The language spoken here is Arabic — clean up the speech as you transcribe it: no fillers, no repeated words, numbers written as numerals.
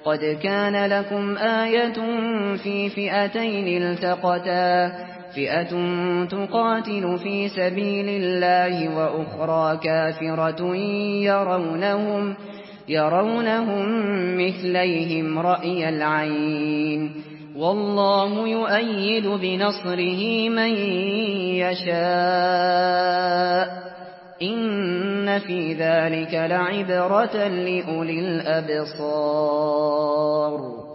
قد كان لكم آية في فئتين التقتا فئة تقاتل في سبيل الله وأخرى كافرة يرونهم مثليهم رأي العين والله يؤيد بنصره من يشاء إن في ذلك لعبرة لأولي الأبصار.